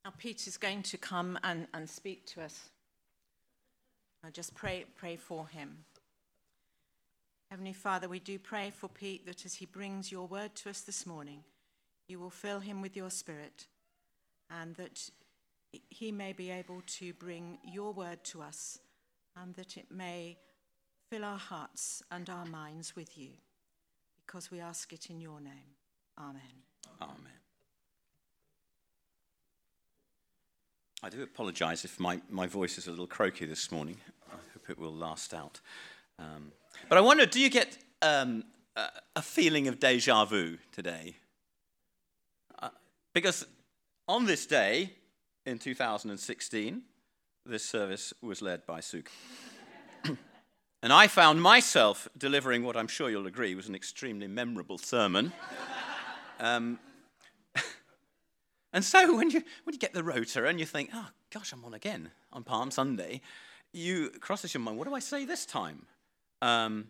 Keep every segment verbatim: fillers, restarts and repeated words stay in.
Now Peter's going to come and, and speak to us. I'll just pray, pray for him. Heavenly Father, we do pray for Pete that as he brings your word to us this morning, you will fill him with your spirit, and that he may be able to bring your word to us, and that it may fill our hearts and our minds with you, because we ask it in your name. Amen. Amen. I do apologise if my, my voice is a little croaky this morning. I hope it will last out. Um, but I wonder, do you get um, a, a feeling of déjà vu today? Uh, because on this day, in two thousand sixteen, this service was led by Suk. And I found myself delivering what I'm sure you'll agree was an extremely memorable sermon. um, and so when you when you get the rota and you think, oh, gosh, I'm on again on Palm Sunday, you crosses your mind, what do I say this time? Um,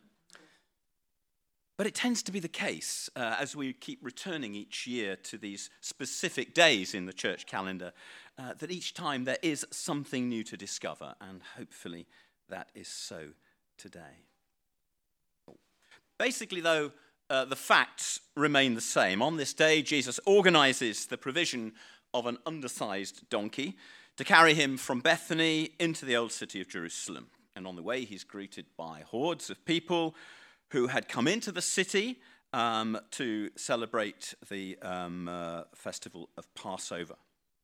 but it tends to be the case uh, as we keep returning each year to these specific days in the church calendar, uh, that each time there is something new to discover, and hopefully that is so today. Basically, though, uh, the facts remain the same. On this day, Jesus organizes the provision of an undersized donkey to carry him from Bethany into the old city of Jerusalem. And on the way, he's greeted by hordes of people who had come into the city um, to celebrate the um, uh, festival of Passover.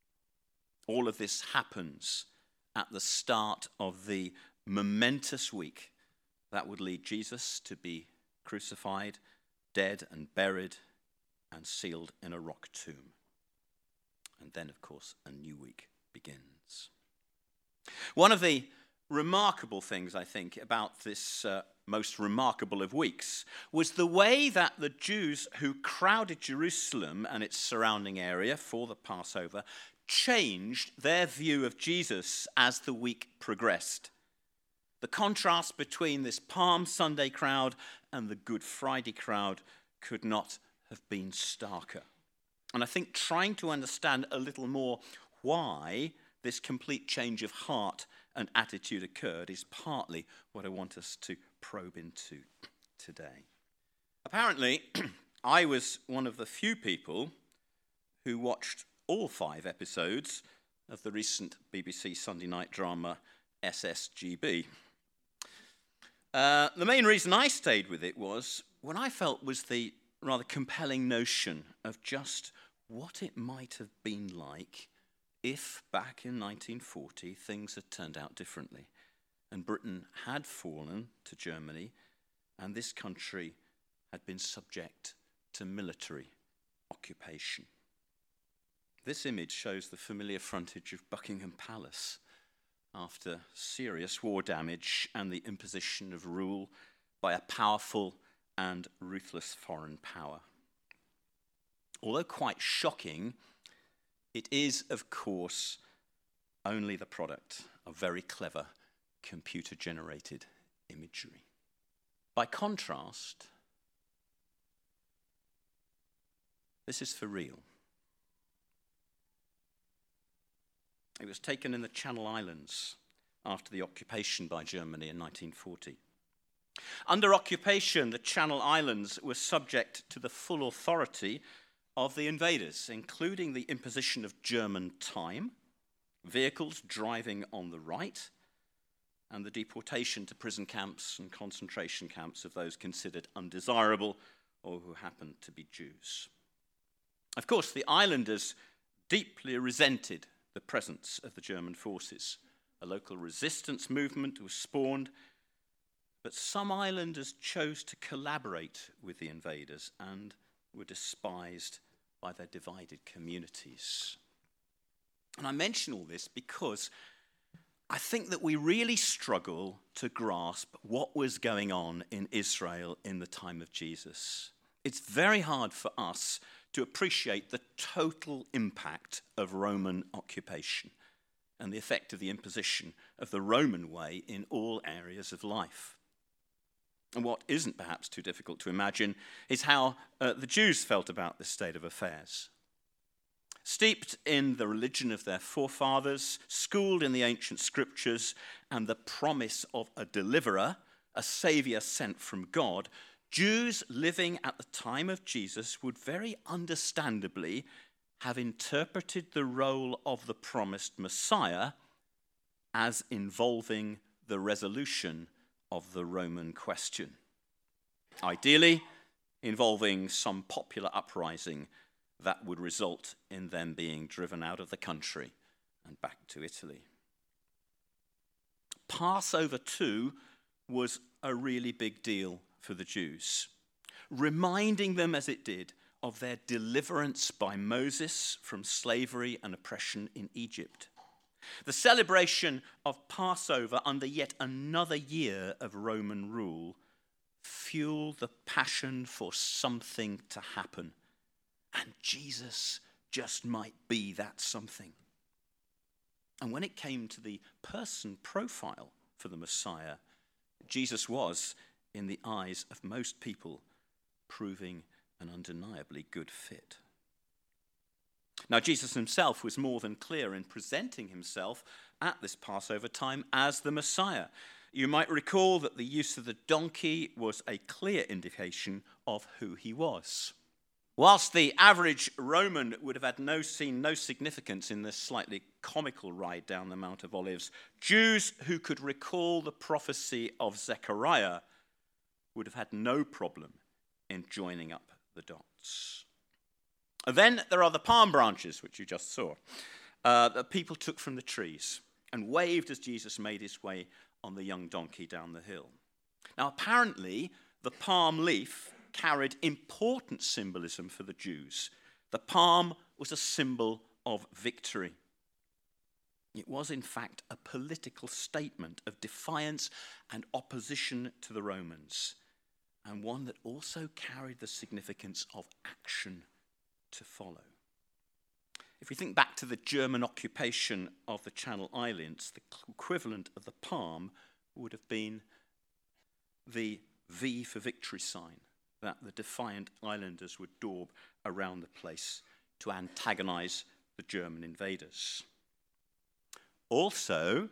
All of this happens at the start of the momentous week that would lead Jesus to be crucified, dead and buried, and sealed in a rock tomb. And then, of course, a new week begins. One of the remarkable things, I think, about this uh, most remarkable of weeks was the way that the Jews who crowded Jerusalem and its surrounding area for the Passover changed their view of Jesus as the week progressed. The contrast between this Palm Sunday crowd and the Good Friday crowd could not have been starker. And I think trying to understand a little more why this complete change of heart and attitude occurred is partly what I want us to probe into today. Apparently, I was one of the few people who watched all five episodes of the recent B B C Sunday night drama S S G B. Uh, the main reason I stayed with it was what I felt was the rather compelling notion of just what it might have been like if back in nineteen forty things had turned out differently and Britain had fallen to Germany and this country had been subject to military occupation. This image shows the familiar frontage of Buckingham Palace after serious war damage and the imposition of rule by a powerful and ruthless foreign power. Although quite shocking, it is, of course, only the product of very clever computer-generated imagery. By contrast, this is for real. It was taken in the Channel Islands after the occupation by Germany in nineteen forty. Under occupation, the Channel Islands were subject to the full authority of the invaders, including the imposition of German time, vehicles driving on the right, and the deportation to prison camps and concentration camps of those considered undesirable or who happened to be Jews. Of course, the islanders deeply resented the presence of the German forces. A local resistance movement was spawned, but some islanders chose to collaborate with the invaders and were despised by their divided communities. And I mention all this because I think that we really struggle to grasp what was going on in Israel in the time of Jesus. It's very hard for us to appreciate the total impact of Roman occupation and the effect of the imposition of the Roman way in all areas of life. And what isn't perhaps too difficult to imagine is how uh, the Jews felt about this state of affairs. steeped in the religion of their forefathers, schooled in the ancient scriptures and the promise of a deliverer, a saviour sent from God, Jews living at the time of Jesus would very understandably have interpreted the role of the promised Messiah as involving the resolution of the Roman question. Ideally, involving some popular uprising that would result in them being driven out of the country and back to Italy. Passover, too, was a really big deal for the Jews, reminding them as it did of their deliverance by Moses from slavery and oppression in Egypt. The celebration of Passover under yet another year of Roman rule fueled the passion for something to happen. And Jesus just might be that something. And when it came to the person profile for the Messiah, Jesus was, in the eyes of most people, proving an undeniably good fit. Now, Jesus himself was more than clear in presenting himself at this Passover time as the Messiah. You might recall that the use of the donkey was a clear indication of who he was. Whilst the average Roman would have had no seen no significance in this slightly comical ride down the Mount of Olives, Jews who could recall the prophecy of Zechariah would have had no problem in joining up the dots. And then there are the palm branches, which you just saw, uh, that people took from the trees and waved as Jesus made his way on the young donkey down the hill. Now, apparently, the palm leaf carried important symbolism for the Jews. The palm was a symbol of victory. It was, in fact, a political statement of defiance and opposition to the Romans, and one that also carried the significance of action to follow. If we think back to the German occupation of the Channel Islands, the equivalent of the palm would have been the V for victory sign that the defiant islanders would daub around the place to antagonize the German invaders. Also,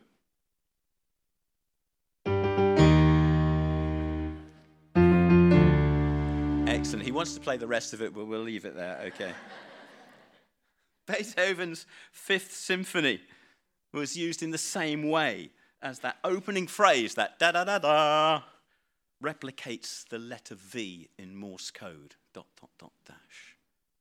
excellent. He wants to play the rest of it, but we'll leave it there. Okay. Beethoven's Fifth Symphony was used in the same way as that opening phrase, that da-da-da-da, replicates the letter V in Morse code, dot, dot, dot, dash.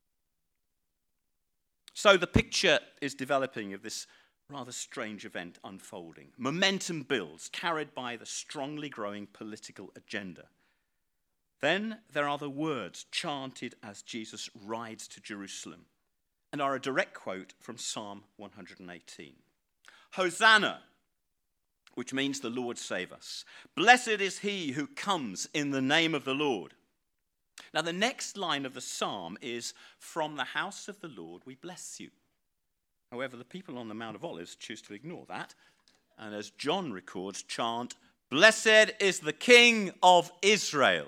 So the picture is developing of this rather strange event unfolding. Momentum builds, carried by the strongly growing political agenda. Then there are the words chanted as Jesus rides to Jerusalem, and are a direct quote from Psalm one hundred eighteen. Hosanna, which means the Lord save us. Blessed is he who comes in the name of the Lord. Now the next line of the psalm is, from the house of the Lord we bless you. However, the people on the Mount of Olives choose to ignore that, and as John records, chant, blessed is the King of Israel.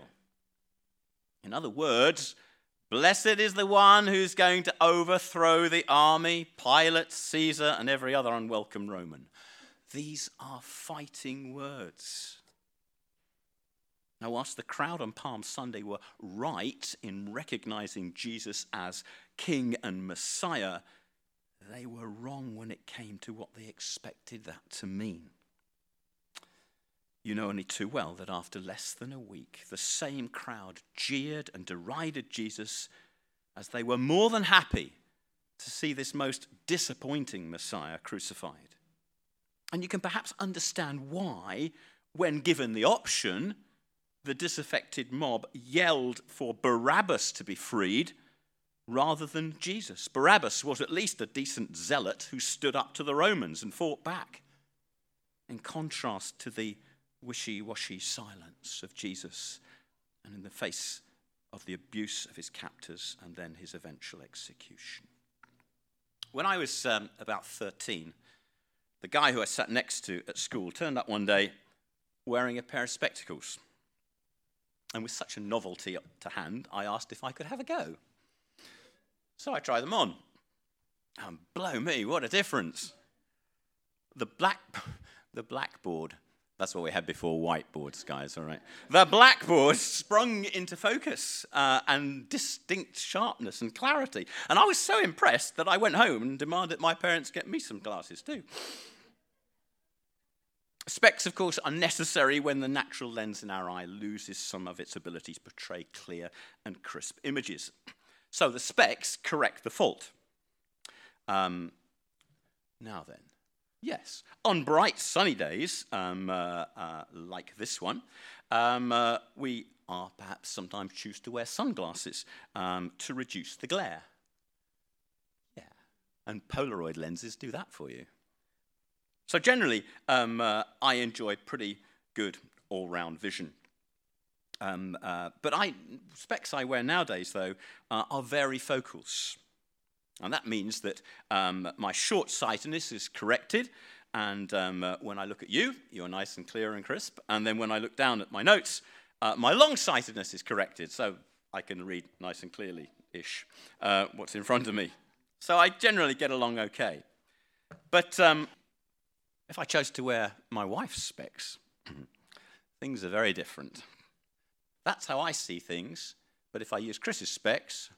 In other words, blessed is the one who's going to overthrow the army, Pilate, Caesar, and every other unwelcome Roman. These are fighting words. Now, whilst the crowd on Palm Sunday were right in recognizing Jesus as King and Messiah, they were wrong when it came to what they expected that to mean. You know only too well that after less than a week, the same crowd jeered and derided Jesus as they were more than happy to see this most disappointing Messiah crucified. And you can perhaps understand why, when given the option, the disaffected mob yelled for Barabbas to be freed rather than Jesus. Barabbas was at least a decent zealot who stood up to the Romans and fought back, in contrast to the wishy-washy silence of Jesus and in the face of the abuse of his captors and then his eventual execution. When I was um, about thirteen, the guy who I sat next to at school turned up one day wearing a pair of spectacles. And with such a novelty to hand, I asked if I could have a go. So I tried them on. And blow me, what a difference. The black, the blackboard, that's what we had before whiteboards, guys, all right. The blackboard sprung into focus uh, and distinct sharpness and clarity. And I was so impressed that I went home and demanded my parents get me some glasses too. Specs, of course, are necessary when the natural lens in our eye loses some of its ability to portray clear and crisp images. So the specs correct the fault. Um, now then, yes, on bright sunny days, um, uh, uh, like this one, um, uh, we are perhaps sometimes choose to wear sunglasses um, to reduce the glare. Yeah, and Polaroid lenses do that for you. So generally, um, uh, I enjoy pretty good all-round vision. Um, uh, but I, specs I wear nowadays, though, uh, are varifocals. And that means that um, my short-sightedness is corrected, and um, uh, when I look at you, you're nice and clear and crisp, and then when I look down at my notes, uh, my long-sightedness is corrected, so I can read nice and clearly-ish uh, what's in front of me. So I generally get along okay. But um, if I chose to wear my wife's specs, things are very different. That's how I see things, but if I use Chris's specs,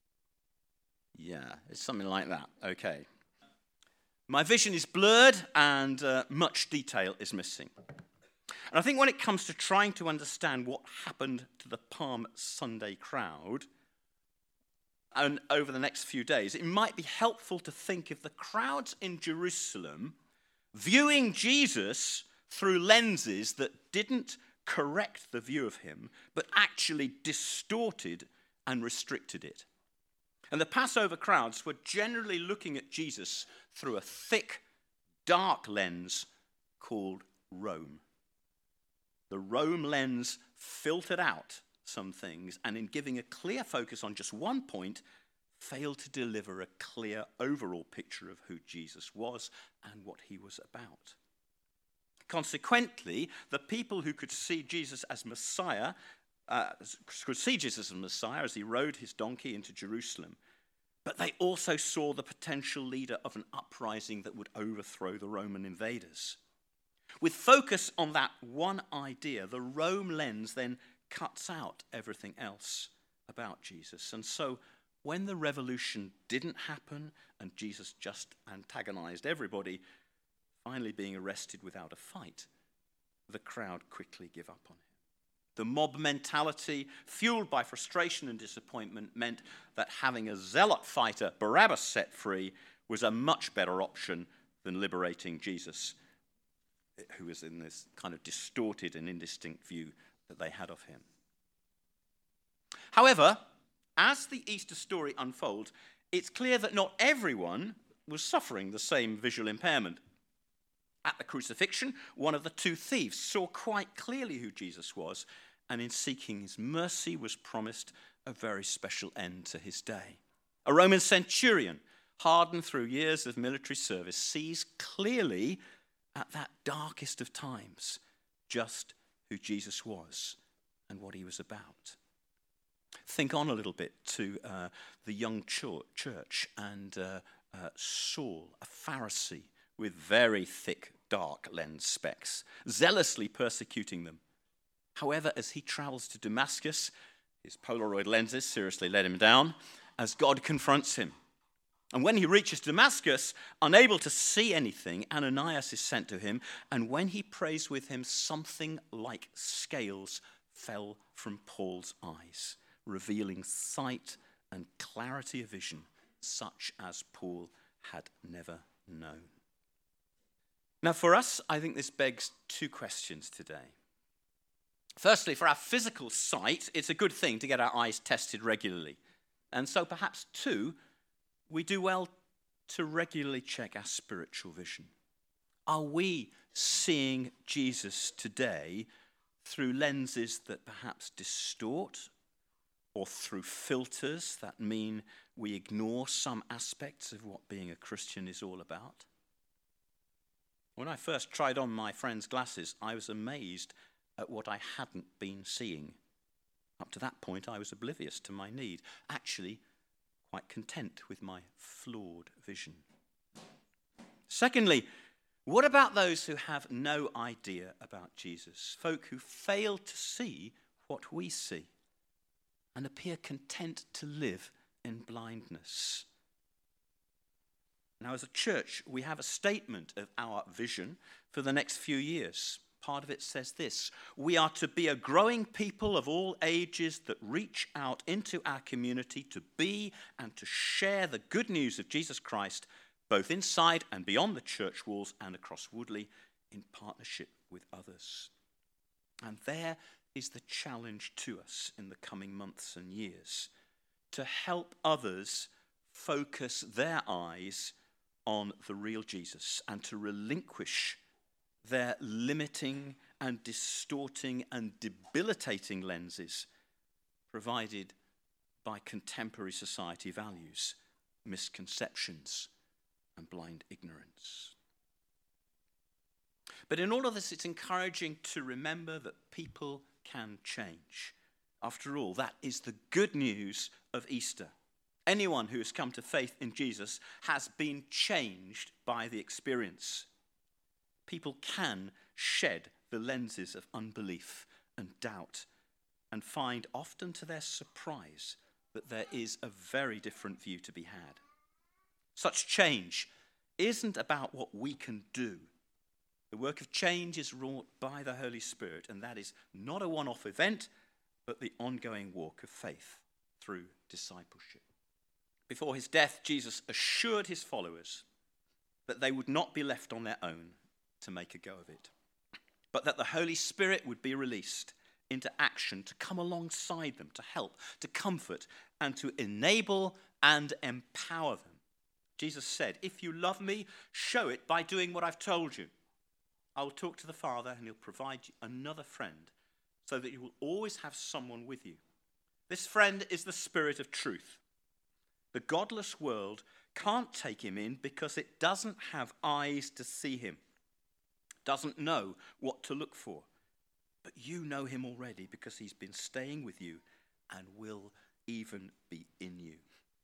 yeah, it's something like that. Okay. My vision is blurred and uh, much detail is missing. And I think when it comes to trying to understand what happened to the Palm Sunday crowd and over the next few days, it might be helpful to think of the crowds in Jerusalem viewing Jesus through lenses that didn't correct the view of him, but actually distorted and restricted it. And the Passover crowds were generally looking at Jesus through a thick, dark lens called Rome. The Rome lens filtered out some things, and in giving a clear focus on just one point, failed to deliver a clear overall picture of who Jesus was and what he was about. Consequently, the people who could see Jesus as Messiah uh, could see Jesus as Messiah as he rode his donkey into Jerusalem, but they also saw the potential leader of an uprising that would overthrow the Roman invaders. With focus on that one idea, the Rome lens then cuts out everything else about Jesus. And so when the revolution didn't happen and Jesus just antagonized everybody, finally being arrested without a fight, the crowd quickly give up on him. The mob mentality, fueled by frustration and disappointment, meant that having a zealot fighter, Barabbas, set free was a much better option than liberating Jesus, who was in this kind of distorted and indistinct view that they had of him. However, as the Easter story unfolds, it's clear that not everyone was suffering the same visual impairment. At the crucifixion, one of the two thieves saw quite clearly who Jesus was, and in seeking his mercy was promised a very special end to his day. A Roman centurion, hardened through years of military service, sees clearly at that darkest of times just who Jesus was and what he was about. Think on a little bit to uh, the young church and uh, uh, Saul, a Pharisee with very thick, dark lens specs, zealously persecuting them. However, as he travels to Damascus, his Polaroid lenses seriously let him down as God confronts him. And when he reaches Damascus, unable to see anything, Ananias is sent to him, and when he prays with him, something like scales fell from Paul's eyes, revealing sight and clarity of vision, such as Paul had never known. Now, for us, I think this begs two questions today. Firstly, for our physical sight, it's a good thing to get our eyes tested regularly. And so perhaps, two, we do well to regularly check our spiritual vision. Are we seeing Jesus today through lenses that perhaps distort, or through filters that mean we ignore some aspects of what being a Christian is all about? When I first tried on my friend's glasses, I was amazed at what I hadn't been seeing. Up to that point, I was oblivious to my need. Actually, quite content with my flawed vision. Secondly, what about those who have no idea about Jesus? Folk who fail to see what we see and appear content to live in blindness. Now, as a church, we have a statement of our vision for the next few years. Part of it says this: we are to be a growing people of all ages that reach out into our community to be and to share the good news of Jesus Christ, both inside and beyond the church walls and across Woodley, in partnership with others. And there is the challenge to us in the coming months and years, to help others focus their eyes on the real Jesus and to relinquish their limiting and distorting and debilitating lenses provided by contemporary society values, misconceptions, and blind ignorance. But in all of this, it's encouraging to remember that people can change. After all, that is the good news of Easter. Anyone who has come to faith in Jesus has been changed by the experience. People can shed the lenses of unbelief and doubt and find, often to their surprise, that there is a very different view to be had. Such change isn't about what we can do. The work of change is wrought by the Holy Spirit, and that is not a one-off event, but the ongoing walk of faith through discipleship. Before his death, Jesus assured his followers that they would not be left on their own to make a go of it, but that the Holy Spirit would be released into action to come alongside them, to help, to comfort, and to enable and empower them. Jesus said, "If you love me, show it by doing what I've told you. I will talk to the Father and he'll provide you another friend so that you will always have someone with you. This friend is the Spirit of truth. The godless world can't take him in because it doesn't have eyes to see him, doesn't know what to look for. But you know him already because he's been staying with you and will even be in you."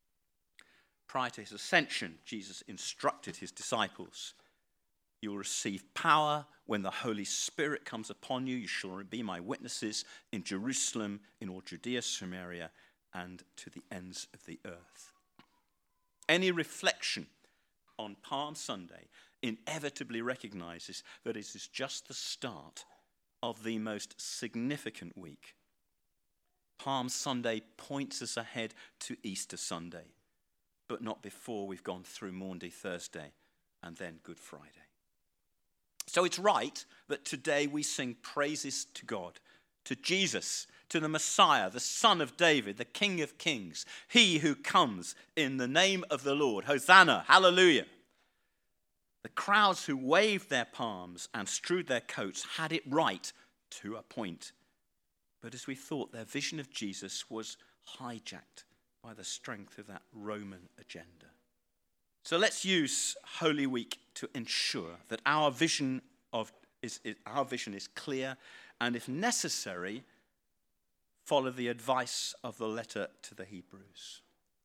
Prior to his ascension, Jesus instructed his disciples, "You will receive power when the Holy Spirit comes upon you. You shall be my witnesses in Jerusalem, in all Judea, Samaria, and to the ends of the earth." Any reflection on Palm Sunday inevitably recognizes that it is just the start of the most significant week. Palm Sunday points us ahead to Easter Sunday, but not before we've gone through Maundy Thursday and then Good Friday. So it's right that today we sing praises to God, to Jesus, to the Messiah, the Son of David, the King of Kings, he who comes in the name of the Lord. Hosanna, hallelujah. The crowds who waved their palms and strewed their coats had it right to a point. But as we thought, their vision of Jesus was hijacked by the strength of that Roman agenda. So let's use Holy Week to ensure that our vision of is, is our vision is clear, and if necessary, follow the advice of the letter to the Hebrews.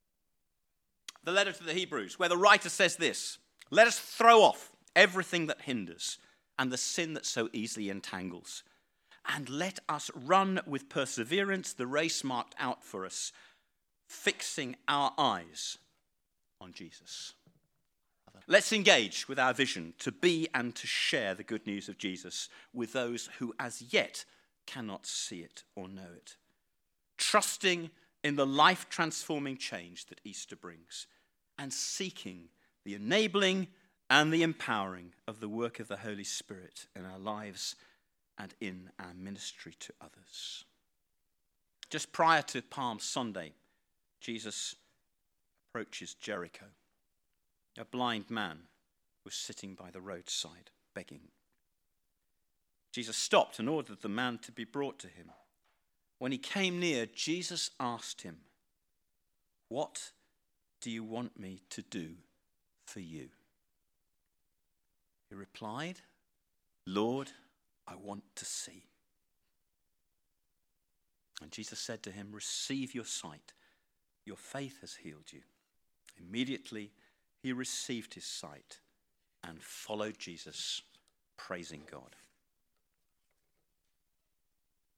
The letter to the Hebrews, where the writer says this: "Let us throw off everything that hinders and the sin that so easily entangles, and let us run with perseverance the race marked out for us, fixing our eyes on Jesus." Let's engage with our vision to be and to share the good news of Jesus with those who as yet cannot see it or know it, trusting in the life-transforming change that Easter brings, and seeking the enabling and the empowering of the work of the Holy Spirit in our lives and in our ministry to others. Just prior to Palm Sunday, Jesus approaches Jericho. A blind man was sitting by the roadside, begging. Jesus stopped and ordered the man to be brought to him. When he came near, Jesus asked him, "What do you want me to do for you?" He replied, "Lord, I want to see." And Jesus said to him, "Receive your sight. Your faith has healed you." Immediately he received his sight and followed Jesus, praising God.